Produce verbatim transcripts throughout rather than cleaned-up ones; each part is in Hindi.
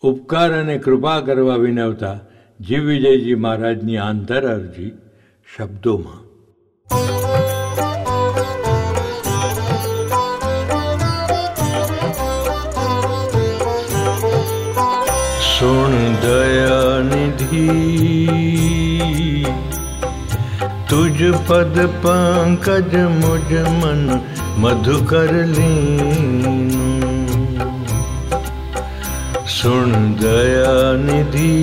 ઉપકાર અને કૃપા કરવા વિનવતા જીવવિજયજી મહારાજની આંતર અરજી શબ્દોમાં. સુણ દયાનિધિ તુજ પદ પંકજ મુજ મન મધુકર લીનું. सुन दयानिधि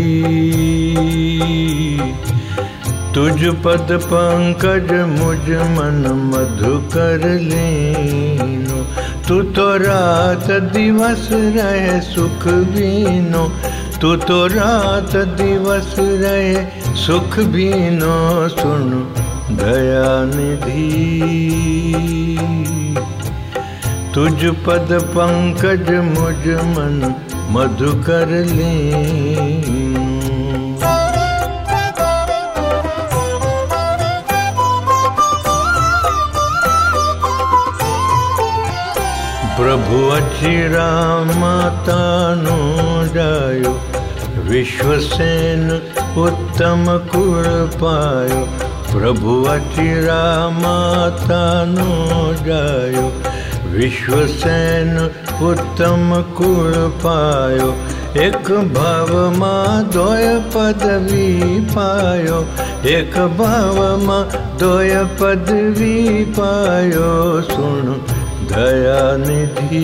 तुझ पद पंकज मुझ मन मधुकर लीनो. तू तो रात दिवस रहे सुख बीनो. तू तो रात दिवस रहे सुख बीनो. सुन दयानिधि तुझ पद पंकज मुझ मन मधुकर लीनो. प्रभु अचिरा मातानो जायो. विश्वसेन उत्तम कुल पायो. प्रभु अचिरा मातानो जायो. विश्वसेन उत्तम कुल पायो. एक भाव मां दोय पदवी पायो. एक भाव मां दोय पदवी पायो. सुन दयानिधि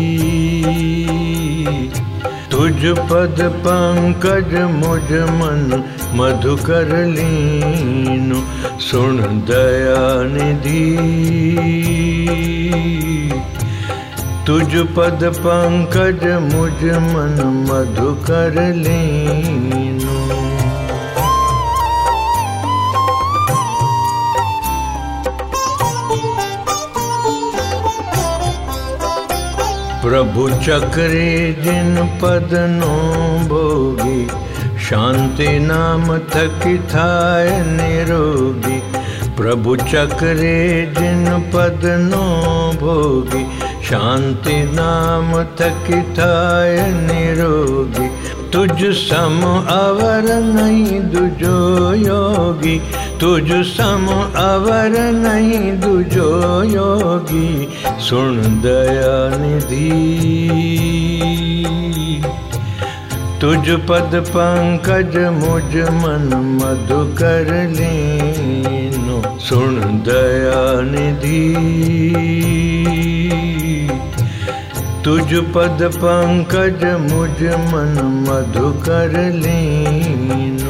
तुझ पद पंकज मुझ मन मधुकर लीनो. सुन दयानिधि तुझ पद पंकज मुझ मन मधुकर लीनो. प्रभु चक्रे जिन पद नो भोगी. शांति नाम थकी थाय निरोगी. प्रभु चक्रे जिन पद नो भोगी. शांति नाम थकी थाय निरोगी. तुझ सम अवर नहीं दुजो योगी. तुझ सम अवर नहीं दुजो योगी. सुन दयानिधि तुझ पद पंकज मुझ मन मधुकर लीनो. सुन दयानिधि तुझ पद पंकज मुझ मन मधुकर लीनो.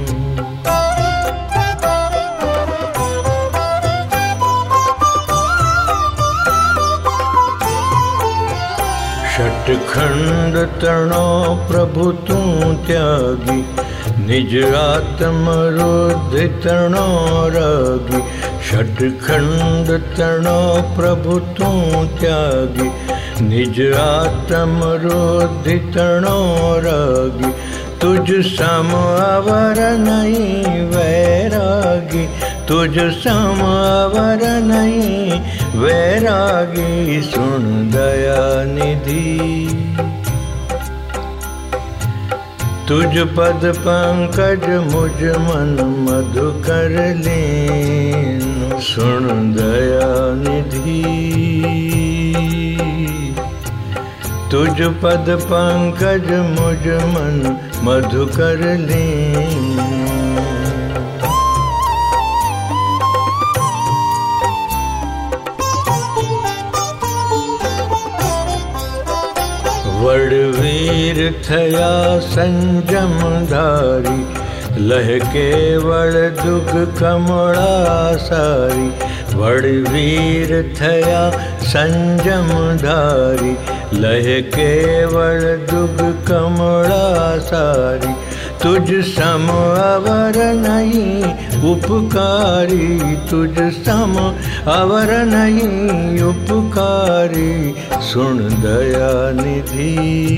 षटखंड तरणो प्रभु तू त्यागी. निज आत्म रुद्धि तरणो रागी. षटखंड तरणो प्रभु तू त्यागी. निज आत्म रुद्धि तरणो रागी. तुझ सम अवर नहीं वैरागी. तुझ सम अवर नहीं वैरागी. सुन दयानिधि तुझ पद पंकज मुझ मन मधुकर लीनो. सुन दयानिधि तुझ पद पंकज मुझ मन मधुकर लीनो. वड़वीर थया संजम धारी. लह के वड़ दुग कमला सारी. वड़वीर थया संजम धारी. लह के वड़ दुग कमला सारी. तुझ सम अवर नहीं उपकारी. तुझ सम अवर नहीं उपकारी. सुन दयानिधि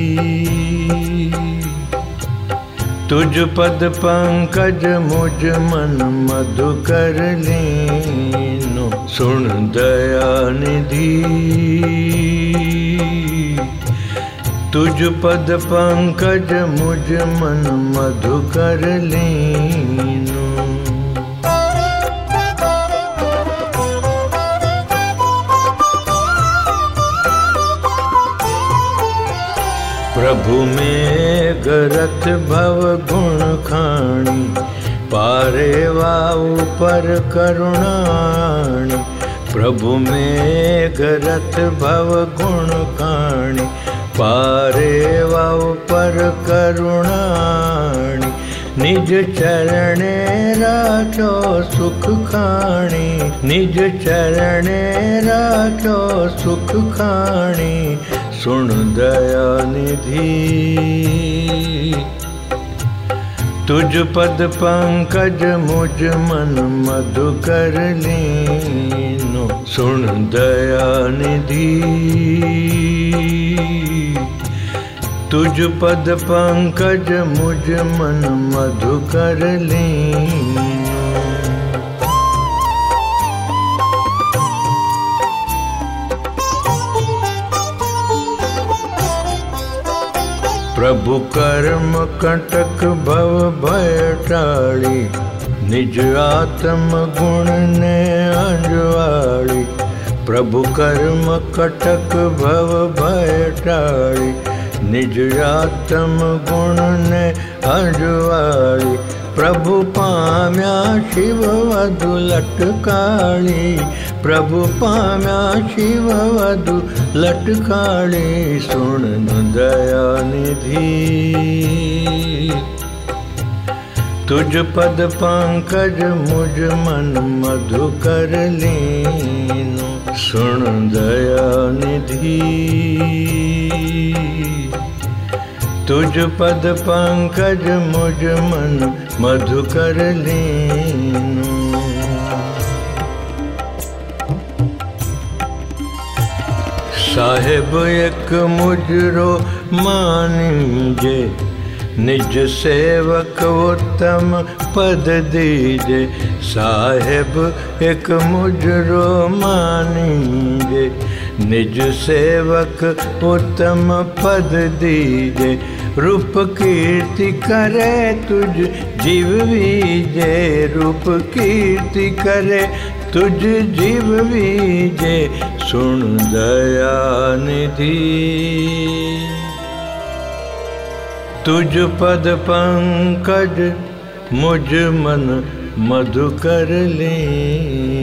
तुझ पद पंकज मुझ मन मधुकर लीनो। सुन दयानिधि तुझ पद पंकज मुझ मन मधुकर लीनु। प्रभु में गरत भव गुण खाणी, पारे वाऊ पर करुणाणी। प्रभु में गरत भव गुण खाणी, पारे वाऊ पर करुणाणी। निज चरणे राखो सुख खाणी, निज चरणे राखो सुख खाणी। सुन दया निधि तुझ पद पंकज मुझ मन मधुकर लीनु। सुन दया निधि तुझ पद पंकज मुझ मन मधुकर लीनु। प्रभु कर्म कंटक भव भय टाली, निज आत्म गुण ने अंजवाली। प्रभु कर्म कटक भव भय टाली, निज आत्म गुण ने अंजवाली। प्रभु पाम्या शिव वधु लटकाली, प्रभु पाम्या शिव वधु लटकाली। सुन दया निधि तुझ पद पंकज मुझ मन मधुकर लीनु। सुन दया निधि तुझ पद पंकज मुझ मन मधुकर लीनु। साहेब एक मुजरो मानीजे, निज सेवक उत्तम पद दीजे। साहेब एक मुजरो मानीजे, निज सेवक उत्तम पद दीजे। रूप कीर्ति करे तुझ जीव बीजे, रूप कीर्ति करे तुझ जीव बीजे। सुन दया निधि तुझ पद पंकज मुझ मन मधुकर लीनु।